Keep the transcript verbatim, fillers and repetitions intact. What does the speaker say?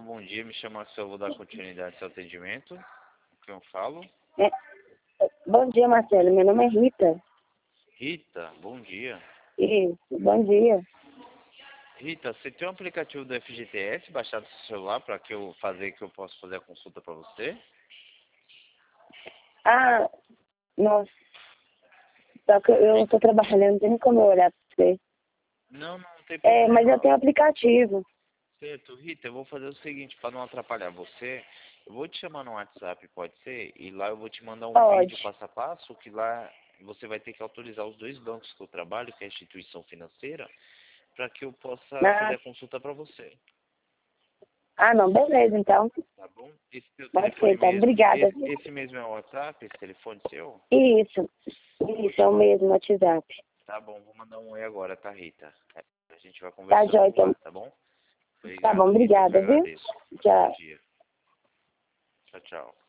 bom dia. Me chama Axel, vou dar continuidade ao seu atendimento. Com quem eu falo? É, bom dia, Marcelo. Meu nome é Rita. Rita, bom dia. Isso, bom dia. Rita, você tem um aplicativo do F G T S baixado no seu celular para que eu fazer que eu possa fazer a consulta para você? Ah, nossa. Só que eu estou trabalhando, não tem como eu olhar para você. Não, não tem É, mas problema. eu tenho aplicativo. Certo, Rita, eu vou fazer o seguinte, para não atrapalhar você, eu vou te chamar no WhatsApp, pode ser? E lá eu vou te mandar um Pode. vídeo passo a passo, que lá você vai ter que autorizar os dois bancos que eu trabalho, que é a instituição financeira, para que eu possa Ah, fazer a consulta para você. ah, não, beleza, então. Tá bom? Esse teu Pode ser, telefone então. mesmo, Obrigada. esse, esse mesmo é o WhatsApp, esse telefone seu? Isso, Vou isso, te é o mandar. mesmo, WhatsApp. Tá bom, vou mandar um oi agora, tá, Rita? A gente vai Tá, conversando joia, por lá, então. tá bom? Tá bom, Obrigado, Rita, eu que obrigada, viu? agradeço. Bom Tchau. dia. Tchau, tchau.